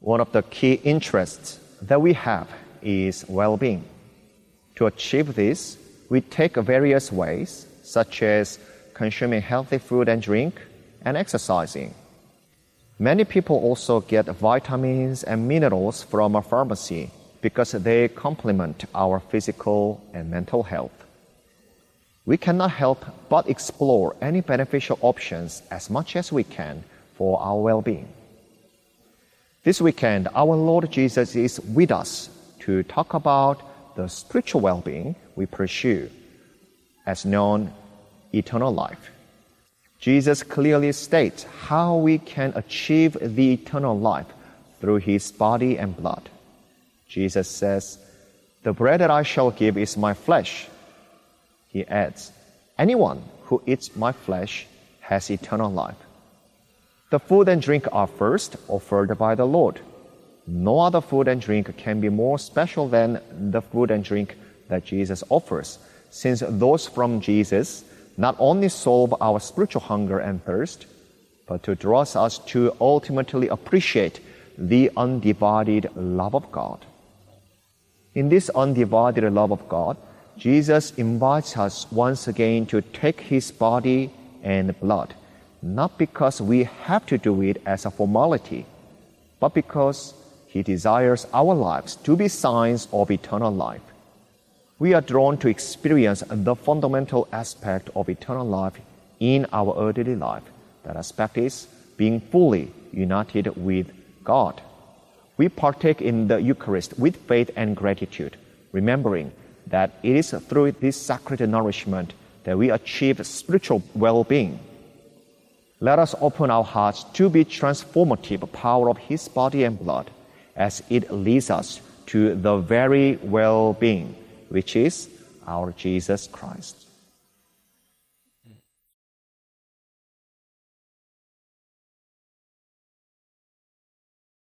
One of the key interests that we have is well-being. To achieve this, we take various ways, such as consuming healthy food and drink and exercising. Many people also get vitamins and minerals from a pharmacy because they complement our physical and mental health. We cannot help but explore any beneficial options as much as we can for our well-being. This weekend, our Lord Jesus is with us to talk about the spiritual well-being we pursue, as known eternal life. Jesus clearly states how we can achieve the eternal life through His body and blood. Jesus says, "The bread that I shall give is my flesh." He adds, "Anyone who eats my flesh has eternal life." The food and drink are first offered by the Lord. No other food and drink can be more special than the food and drink that Jesus offers, since those from Jesus not only solve our spiritual hunger and thirst, but to draw us to ultimately appreciate the undivided love of God. In this undivided love of God, Jesus invites us once again to take His body and blood, not because we have to do it as a formality, but because He desires our lives to be signs of eternal life. We are drawn to experience the fundamental aspect of eternal life in our earthly life. That aspect is being fully united with God. We partake in the Eucharist with faith and gratitude, remembering that it is through this sacred nourishment that we achieve spiritual well-being. Let us open our hearts to the transformative power of His body and blood as it leads us to the very well-being, which is our Jesus Christ.